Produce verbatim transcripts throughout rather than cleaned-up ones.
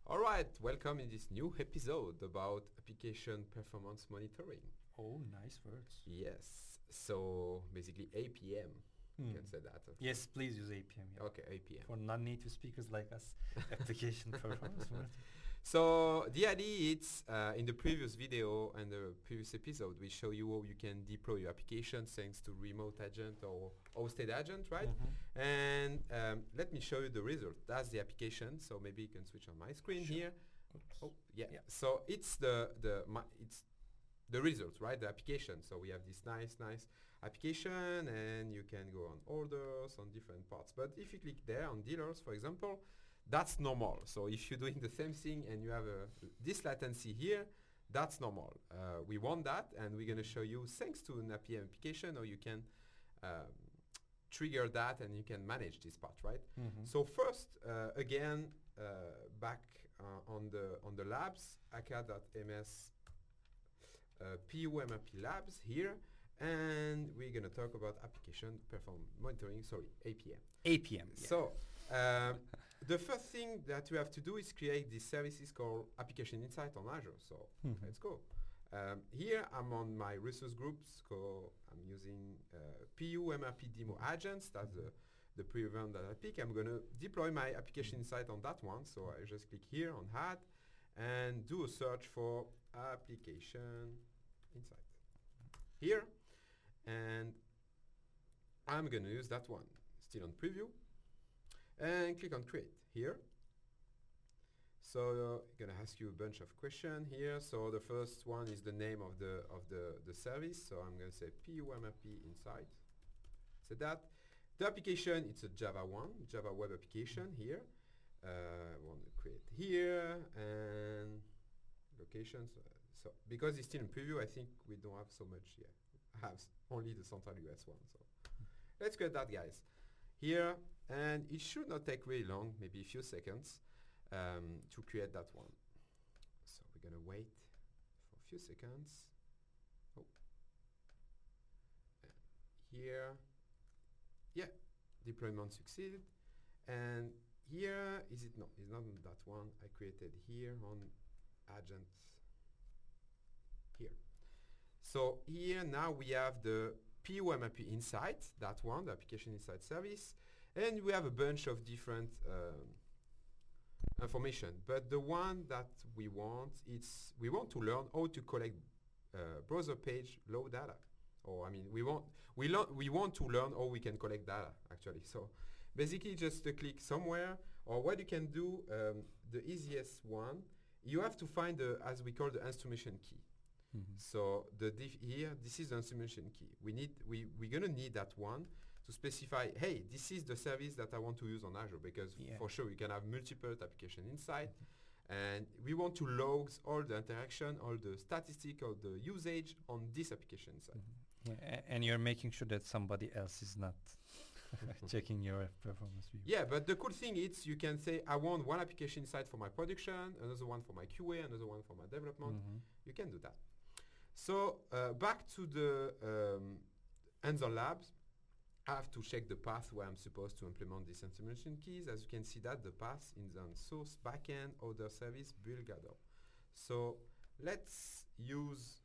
All right, welcome in this new episode about application performance monitoring. Oh, nice words. Yes, so basically A P M, you Hmm. can say that. Okay. Yes, please use A P M. Yeah. Okay, A P M. For non-native speakers like us, application performance monitoring. So the idea is, uh, in the previous video and the previous episode, we show you how you can deploy your application thanks to remote agent or hosted agent, right? Mhm. And um, let me show you the result. That's the application. So maybe you can switch on my screen Sure. here. Oops. Oh, yeah. Yeah. So it's the the my, it's the results, right? The application. So we have this nice, nice application, and you can go on orders on different parts. But if you click there on dealers, for example, that's normal. So if you're doing the same thing and you have a, this latency here, that's normal. Uh, we want that, and we're going to show you, thanks to an A P M application, how you can um, trigger that and you can manage this part, right? Mhm. So first, uh, again, uh, back uh, on the on the labs, aka.ms uh, P U M R P labs here, and we're going to talk about application performance monitoring, sorry, A P M. A P M. Yeah. So um, the first thing that you have to do is create these services called Application Insight on Azure. So Mhm. let's go. Um, here I'm on my resource groups. So I'm using uh, P U M R P demo agents. That's the, the pre-event that I pick. I'm going to deploy my Application Insight on that one. So I just click here on Add and do a search for Application Insight here. And I'm going to use that one. Still on preview. And click on create here. So I'm gonna ask you a bunch of questions here. So the first one is the name of the of the, the service. So I'm gonna say P U M R P Insight. So that the application, it's a Java one, Java web application here. Uh, I want to create here and locations. Uh, so because it's still in preview, I think we don't have so much yet. I have s- only the Central U S one. So let's create that, guys. Here, and it should not take really long, maybe a few seconds, um, to create that one. So we're gonna wait for a few seconds. Oh, and here, yeah, deployment succeeded. And here, is it not? It's not on that one. I created here on agent here. So here now we have the P U M R P Insight, that one, the Application Insight service, and we have a bunch of different um, information. But the one that we want, it's we want to learn how to collect uh, browser page load data. Or I mean, we want we learn we want to learn how we can collect data actually. So basically, just uh, click somewhere, or what you can do, um, the easiest one, you have to find the, as we call the instrumentation key. Mhm. So the diff here, this is the instrumentation key. We need, we, we're gonna need that one to specify, hey, this is the service that I want to use on Azure, because Yeah. for sure you can have multiple application inside, and we want to log all the interaction, all the statistic, all the usage on this application inside. Mhm. Yeah, a- and you're making sure that somebody else is not checking your performance view. Yeah, but the cool thing is you can say, I want one application inside for my production, another one for my Q A, another one for my development. Mhm. You can do that. So uh, back to the um, hands-on labs, I have to check the path where I'm supposed to implement these instrumentation keys. As you can see that the path is on source, backend, other service, build, gather. So let's use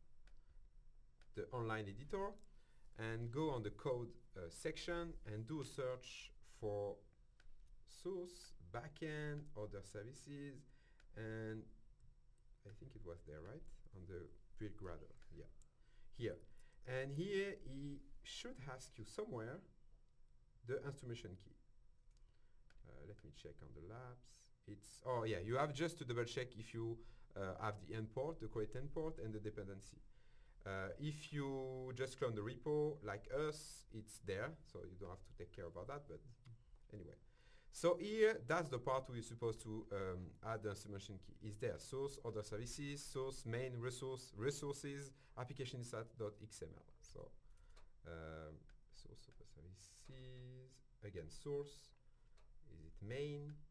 the online editor and go on the code uh, section and do a search for source, backend, other services, and I think it was there, right? On the build gradle, yeah. Here. And here he should ask you somewhere the instrumentation key. Uh, let me check on the labs. It's, oh yeah, you have just to double check if you uh, have the import, the correct import, and the dependency. Uh, if you just clone the repo, like us, it's there, so you don't have to take care about that, but anyway. So here, that's the part where you're supposed to um, add the instrumentation key. Is there source, other services, source, main, resource, resources, application insight.xml. So um, source, other services, again, source, is it main,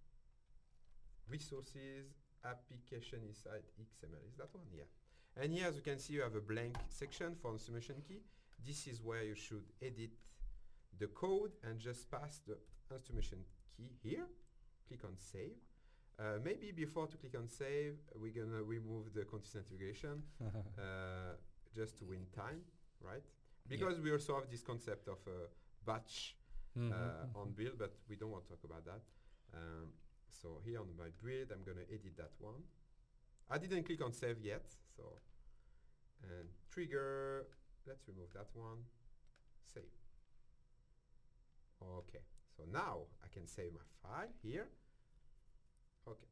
resources, application insight X M L. Is that one? Yeah. And here, as you can see, you have a blank section for instrumentation key. This is where you should edit the code and just pass the instrumentation key here. Click on save. Uh, maybe before to click on save, we're gonna remove the continuous integration uh, just to win time, right? Because yeah. we also have this concept of a batch mm-hmm, uh, mm-hmm. on build, but we don't want to talk about that. Um, so here on my build, I'm gonna edit that one. I didn't click on save yet, so and trigger. Let's remove that one. Save. Okay. So now I can save my file here. Okay.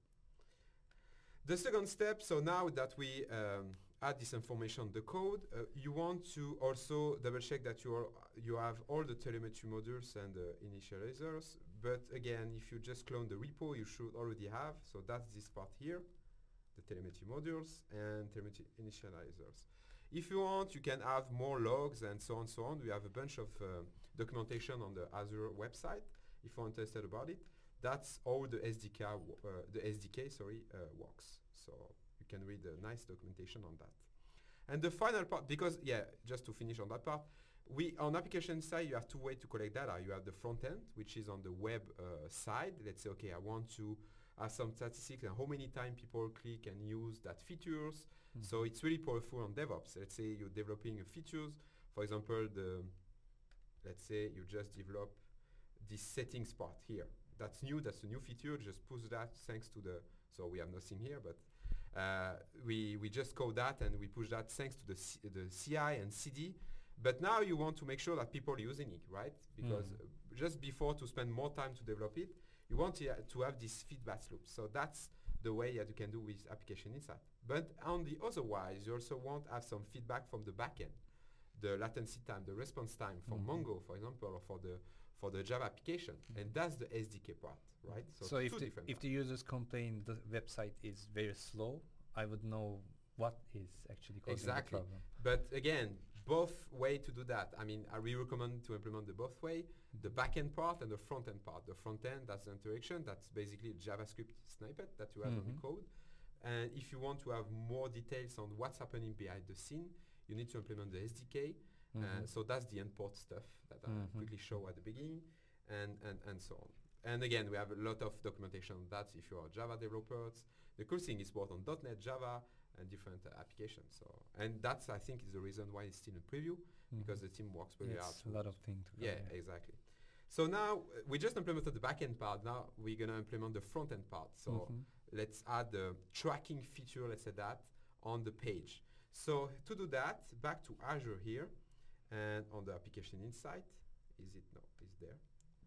The second step, so now that we um, add this information on the code, uh, you want to also double check that you are you have all the telemetry modules and the initializers. But again, if you just clone the repo, you should already have. So that's this part here, the telemetry modules and telemetry initializers. If you want, you can have more logs and so on and so on. We have a bunch of uh, documentation on the Azure website if you're interested about it. That's how the S D K, uh, the S D K sorry, uh, works. So you can read the nice documentation on that. And the final part, because, yeah, just to finish on that part, we on application side, you have two ways to collect data. You have the front end, which is on the web uh, side. Let's say, okay, I want to have some statistics and how many times people click and use that features. Mm-hmm. So it's really powerful on DevOps. Let's say you're developing a features. For example, the let's say you just develop this settings part here. That's new, that's a new feature, just push that thanks to the, so we have nothing here, but uh, we, we just code that and we push that thanks to the, C, the C I and C D. But now you want to make sure that people are using it, right? Because mm. uh, just before to spend more time to develop it, you want to, uh, to have this feedback loop. So that's the way that you can do with application insight. But on the otherwise, you also want to have some feedback from the backend, the latency time, the response time for mm-hmm. Mongo, for example, or for the for the Java application, mm-hmm. and that's the S D K part, right? So, so if, the, if the users complain the website is very slow, I would know what is actually causing exactly. the problem. But again, both way to do that. I mean, I really recommend to implement the both way, the backend part and the front end part. The front end, that's the interaction, that's basically a JavaScript snippet that you have mm-hmm. on the code. And if you want to have more details on what's happening behind the scene, you need to implement the S D K. Mm-hmm. Uh, so that's the import stuff that mm-hmm. I quickly show at the beginning, and, and, and so on. And again, we have a lot of documentation on that if you are Java developers. The cool thing is both on dot net, Java, and different uh, applications. So, and that's, I think, is the reason why it's still in preview, mm-hmm. because the team works very it's hard. It's a lot of things. Yeah, yeah, exactly. So now, uh, we just implemented the backend part. Now we're going to implement the front-end part. So mm-hmm. let's add the tracking feature, let's say that, on the page. So to do that, back to Azure here, and on the application insight, is it? No, it's there.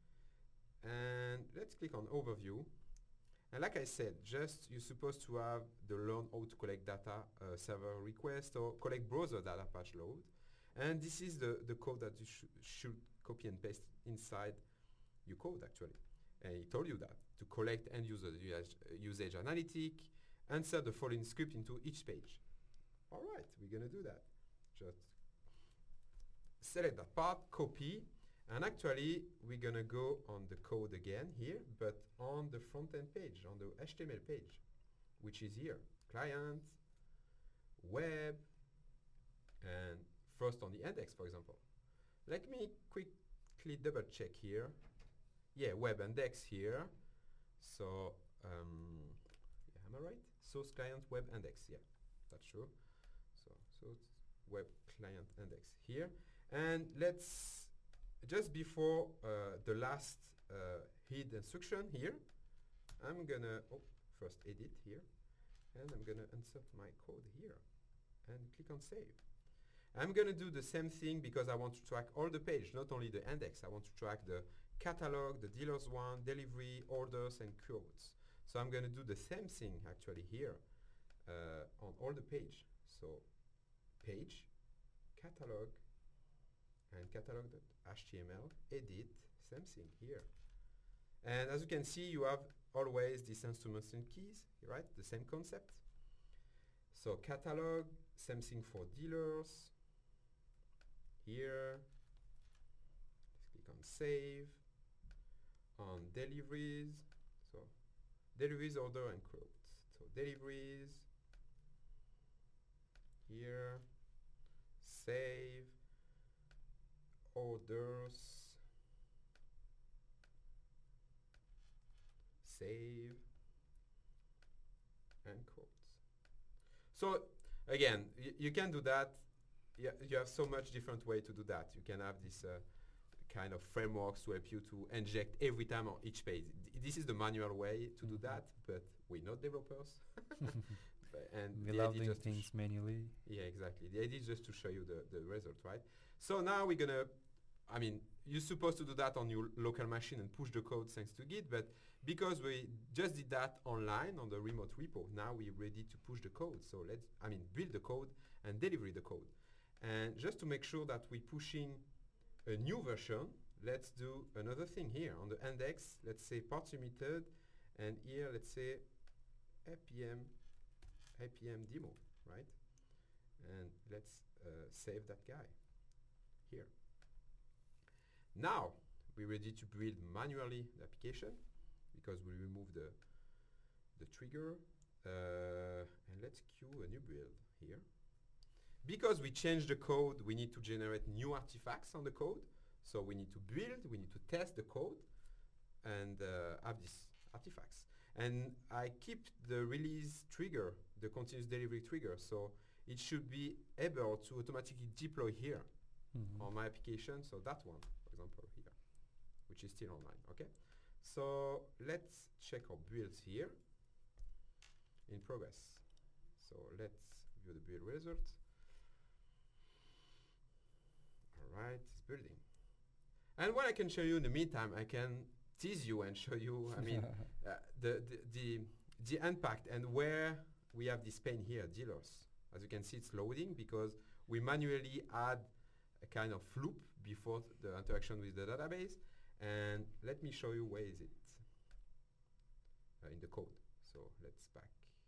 And let's click on overview. And like I said, just you're supposed to have the learn how to collect data uh, server request or collect browser data patch load. And this is the, the code that you sh should copy and paste inside your code actually. And it told you that to collect end user usage, uh, usage analytic, insert the following script into each page. All right, we're gonna do that. Just select that part, copy, and actually we're gonna go on the code again here, but on the front-end page, on the H T M L page, which is here, client, web, and first on the index, for example. Let me quickly double check here. Yeah, web index here. So, um, yeah, am I right? Source client web index, yeah, that's true. So, so web client index here. And let's, just before uh, the last uh, head instruction here, I'm gonna, oh, first edit here, and I'm gonna insert my code here, and click on save. I'm gonna do the same thing because I want to track all the page, not only the index. I want to track the catalog, the dealers one, delivery, orders, and quotes. So I'm gonna do the same thing actually here uh, on all the page. So page, catalog, and catalog.html, edit, same thing here. And as you can see, you have always these instruments and keys, right? The same concept. So catalog, same thing for dealers. Here, let's click on save. On deliveries, so deliveries, order, and quotes. So deliveries, here, save, orders, save, So again, y- you can do that. Yeah, you have so much different way to do that. You can have this uh, kind of frameworks to help you to inject every time on each page. D- this is the manual way to do Mhm. that, but we're not developers. But- and We the love idea doing just to things sh- manually. yeah, exactly. The idea is just to show you the, the result, right? So now we're gonna, I mean, you're supposed to do that on your local machine and push the code thanks to Git, but because we just did that online on the remote repo, now we're ready to push the code. So let's, I mean, build the code and deliver the code. And just to make sure that we're pushing a new version, let's do another thing here. On the index, let's say parts limited, and here let's say apm, apm demo, right? And let's uh, save that guy here. Now we're ready to build manually the application because we remove the the trigger, uh, and let's queue a new build here. Because we changed the code, we need to generate new artifacts on the code. So we need to build, we need to test the code, and uh, have these artifacts. And I keep the release trigger, the continuous delivery trigger, so it should be able to automatically deploy here Mhm. on my application. So that one, for example, here, which is still online. Okay. So let's check our builds here in progress. So let's view the build result. All right, it's building. And what I can show you in the meantime, I can tease you and show you, I mean, uh, the, the, the, the impact and where we have this pane here, dealers. As you can see, it's loading because we manually add a kind of loop before th- the interaction with the database. And let me show you where is it uh, in the code. So let's back.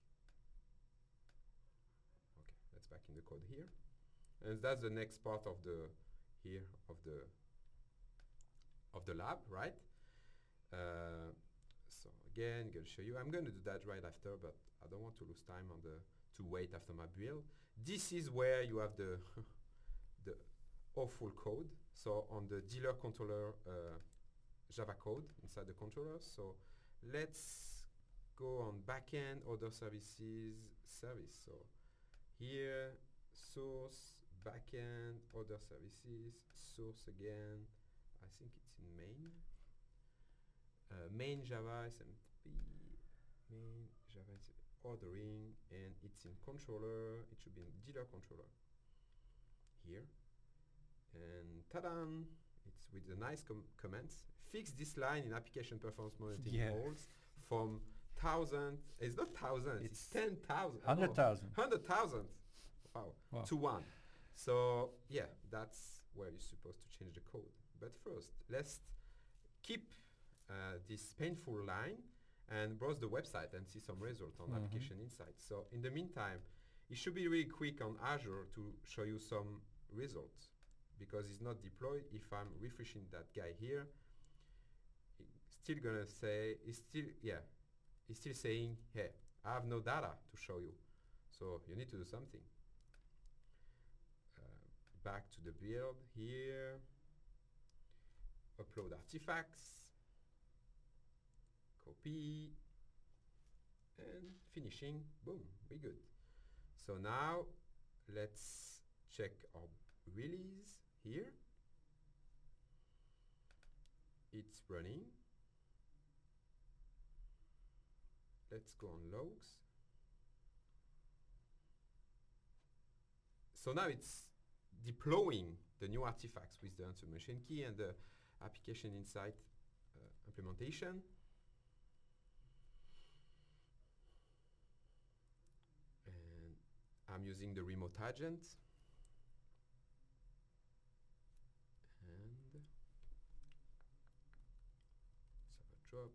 Okay, let's back in the code here. And that's the next part of the here of the of the lab, right? Uh, so again, gonna show you. I'm gonna do that right after, but I don't want to lose time on the to wait after my build. This is where you have the the awful code. So on the dealer controller uh, Java code inside the controller. So let's go on backend other services service. So here source backend other services source again. I think it's in main. Uh, main Java S M P, main Java is ordering, and it's in controller. It should be in dealer controller here. And ta-da! It's with the nice com comments. Fix this line in application performance monitoring Yeah. roles from thousand. It's not thousand. It's, It's ten thousand. Hundred thousand. Hundred thousand. Wow. Wow. To one. So yeah, that's where you're supposed to change the code. But first, let's keep uh, this painful line and browse the website and see some result on Mhm. Application Insights. So in the meantime, it should be really quick on Azure to show you some results because it's not deployed. If I'm refreshing that guy here, it's still gonna say, it's still, yeah, it's still saying, hey, I have no data to show you. So you need to do something. Uh, back to the build here. Upload artifacts, copy, and finishing, boom, we good. So now let's check our release here. It's running. Let's go on logs. So now it's deploying the new artifacts with the answer machine key and the Application Insight uh, implementation. And I'm using the remote agent. And let's have a drop.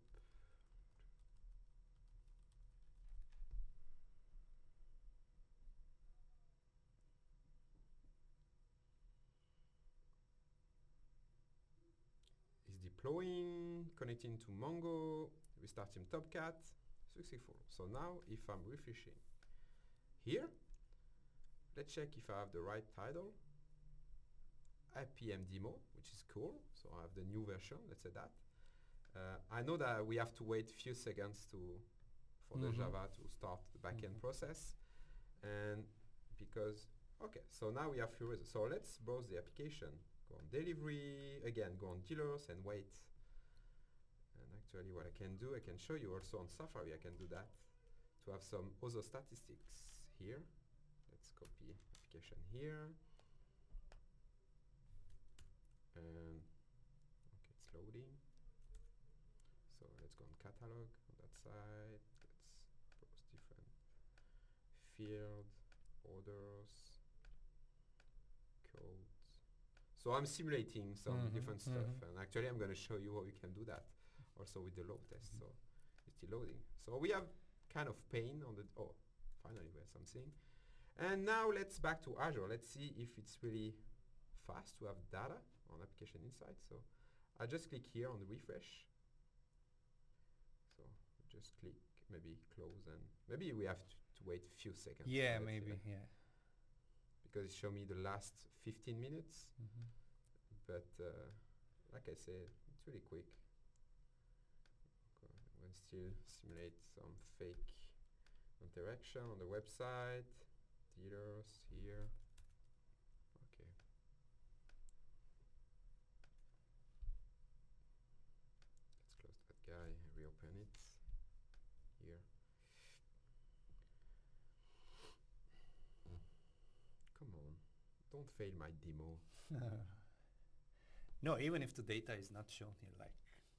Deploying, connecting to Mongo, restarting Tomcat, successful. So now if I'm refreshing here, let's check if I have the right title, apm demo, which is cool. So I have the new version, let's say that. Uh, I know that we have to wait a few seconds to for Mhm. the Java to start the backend Mhm. process. and because, okay, so now we have few results. So let's browse the application. Go on delivery, again, go on dealers and wait. And actually what I can do, I can show you also on Safari, I can do that to have some other statistics here. Let's copy application here. And okay, it's loading. So let's go on catalog on that side. Let's browse different field, orders, codes. So I'm simulating some Mhm, different stuff, mhm. and actually I'm going to show you how you can do that also with the load test. So it's still loading. So we have kind of pain on the, oh, finally we have something. And now let's back to Azure. Let's see if it's really fast to have data on Application Insight. So I just click here on the refresh. So just click, maybe close, and maybe we have to, to wait a few seconds. Yeah, right? maybe, Uh, yeah. because it showed me the last fifteen minutes. Mhm. But uh, like I said, it's really quick. Okay, we'll still simulate some fake interaction on the website. Dealers here. Okay. Let's close that guy, reopen it. Here. Come on, don't fail my demo. No, even if the data is not shown here, like,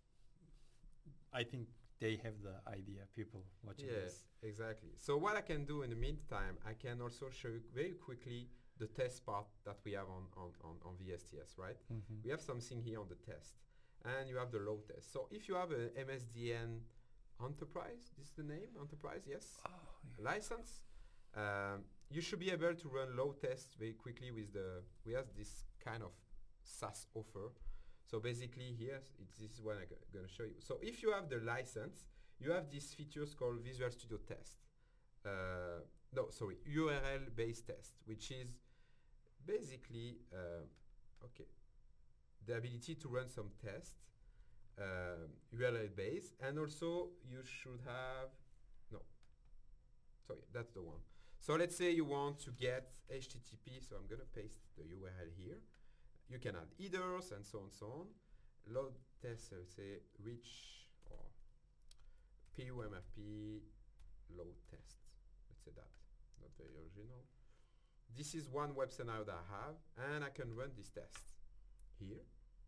I think they have the idea, people watching Yeah, this. exactly. So what I can do in the meantime, I can also show you very quickly the test part that we have on, on, on, on V S T S, right? Mhm. We have something here on the test, and you have the load test. So if you have an M S D N Enterprise, this is the name, Enterprise, yes? Oh, yeah. License, um, you should be able to run load tests very quickly with the, we have this kind of SaaS offer. So basically here, it's, this is what I'm going to show you. So if you have the license, you have these features called Visual Studio Test. Uh, no, sorry, U R L-based test, which is basically, uh, okay, the ability to run some tests, um, U R L-based, and also you should have, no, sorry, that's the one. So let's say you want to get H T T P, so I'm going to paste the U R L here. You can add headers and so on, so on. Load test, let's say reach or P U M R P load test. Let's say that. Not very original. This is one web scenario that I have, and I can run this test here.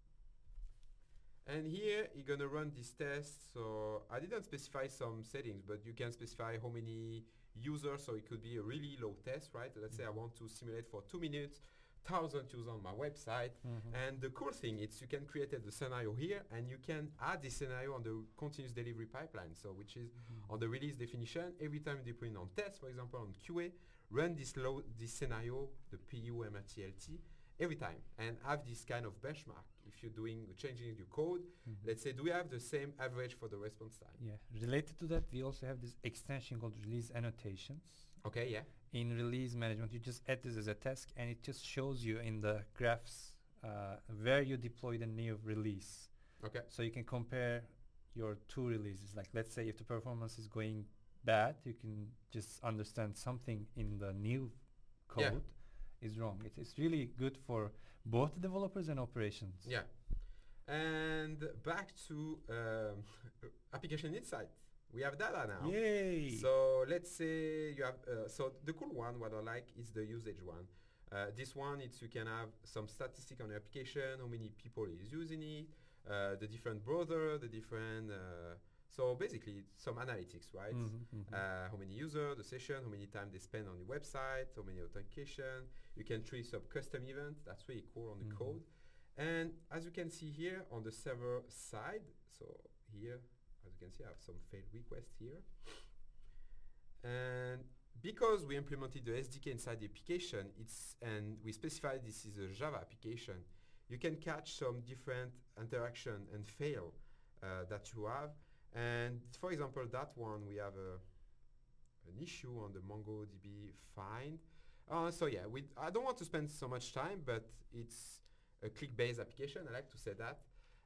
And here you're gonna run this test. So I didn't specify some settings, but you can specify how many users. So it could be a really low test, right? Let's say I want to simulate for two minutes. Thousand users on my website, Mhm. and the cool thing is you can create the scenario here, and you can add this scenario on the continuous delivery pipeline. So which is Mhm. on the release definition, every time you deploy on test, for example on Q A, run this load this scenario, the P U M R T L T, every time, and have this kind of benchmark. If you're doing changing your code, Mhm. let's say, do we have the same average for the response time? Yeah, related to that, we also have this extension called release annotations. Okay, yeah. In release management, you just add this as a task, and it just shows you in the graphs uh, where you deploy the new release. Okay. So you can compare your two releases. Like, let's say if the performance is going bad, you can just understand something in the new code Yeah. is wrong. It, it's really good for both developers and operations. Yeah. And back to um, Application Insight. We have data now. Yay! So let's say you have, uh, so the cool one, what I like is the usage one. Uh, this one, it's you can have some statistic on the application, how many people is using it, uh, the different browser, the different, uh, so basically some analytics, right? Mhm, mhm. Uh, how many users, the session, how many time they spend on the website, how many authentication. You can tree some custom event. That's really cool on the Mhm. code. And as you can see here on the server side, so here, as you can see, I have some failed requests here. And because we implemented the S D K inside the application, it's and we specified this is a Java application, you can catch some different interaction and fail uh, that you have. And for example, that one, we have a, an issue on the MongoDB find. Uh, so yeah, we, I don't want to spend so much time, but it's a click-based application. I like to say that.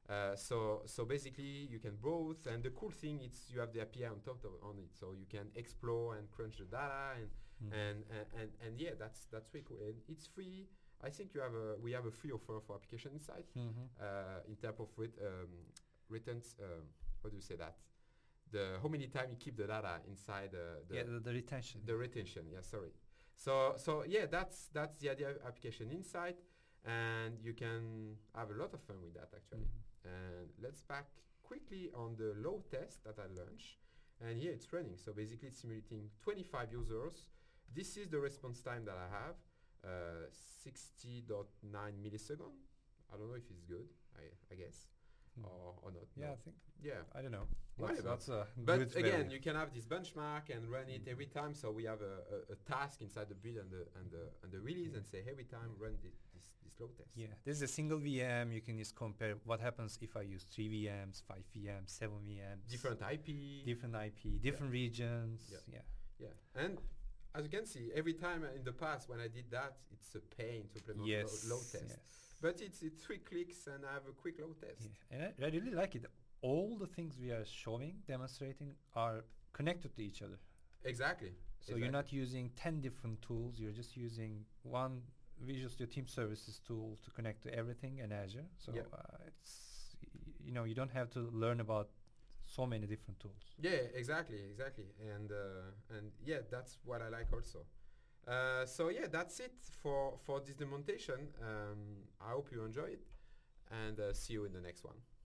Uh, so so basically you can browse, and the cool thing is you have the A P I on top of on it, so you can explore and crunch the data, and Mm. and, and and and yeah, that's that's really cool. And it's free. I think you have a we have a free offer for application insight Mhm. uh, in terms of ret- um, returns. Um, how do you say that? The how many time you keep the data inside uh, the yeah, the, the retention. the retention. Yeah, sorry. So so yeah, that's that's the idea of application insight, and you can have a lot of fun with that actually. Mhm. And let's back quickly on the load test that I launched, and here it's running. So basically, it's simulating twenty-five users. This is the response time that I have, uh, sixty point nine milliseconds. I don't know if it's good. I I guess, Mm. or or not. Yeah, no. I think Yeah. I don't know. Whatever. That's, that's a But good again, value. you can have this benchmark and run it Mm. every time. So we have a, a, a task inside the build and the and the and the release, Yeah. and say every time Yeah. run this this, this load test. Yeah, this is a single V M. You can just compare what happens if I use three V Ms, five V Ms, seven V Ms. Different I P. different I P, different regions. Yeah. Yeah. Yeah, and as you can see, every time uh, in the past when I did that, it's a pain to implement Yes. lo- load test. Yes. But it's it's three clicks and I have a quick load test. Yeah. And I, I really like it. All the things we are showing, demonstrating, are connected to each other. Exactly. So you're not using ten different tools. You're just using one Visual Studio Team Services tool to connect to everything in Azure. So Yep. uh, it's y- you know you don't have to learn about so many different tools. Yeah, exactly, exactly, and uh, and yeah, that's what I like also. Uh, so yeah, that's it for for this demonstration. Um, I hope you enjoy it, and uh, see you in the next one.